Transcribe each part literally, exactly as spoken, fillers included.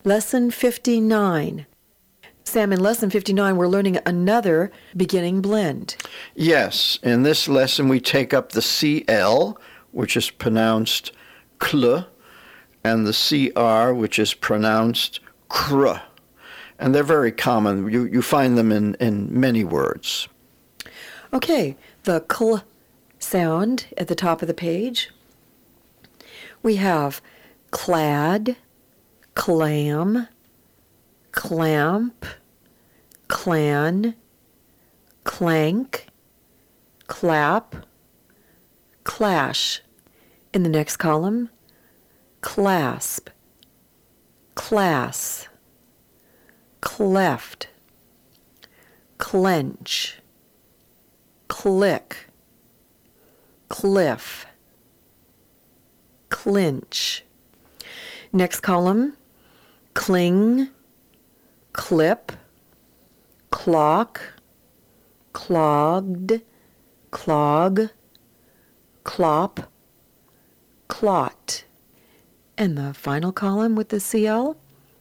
Lesson fifty-nine. Sam, in Lesson fifty-nine, we're learning another beginning blend. Yes, in this lesson we take up the C L, which is pronounced cl, and the C R, which is pronounced cr. And they're very common. You, you find them in, in many words. Okay, the cl sound at the top of the page. We have clad, clam, clamp, clan, clank, clap, clash. In the next column, clasp, class, cleft, clench, click, cliff, clinch. Next column, cling, clip, clock, clogged, clog, clop, clot. And the final column with the C L,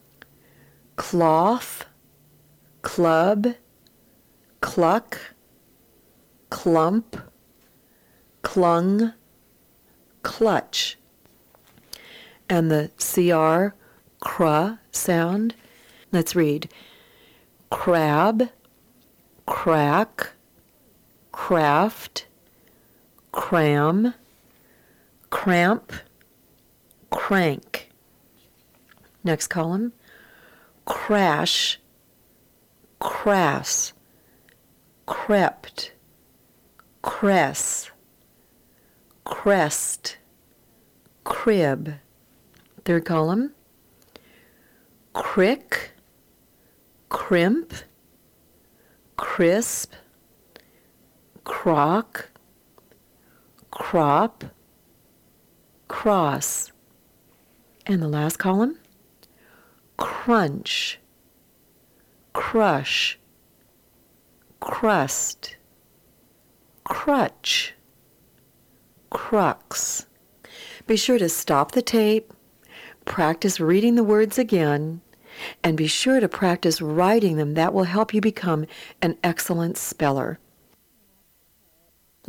cloth, club, cluck, clump, clung, clutch. And the C R, cr sound. Let's read. Crab, crack, craft, cram, cramp, crank. Next column. Crash, crass, crept, cress, crest, crib. Third column. Crick, crimp, crisp, crock, crop, cross. And the last column, crunch, crush, crust, crutch, crux. Be sure to stop the tape, practice reading the words again, and be sure to practice writing them. That will help you become an excellent speller.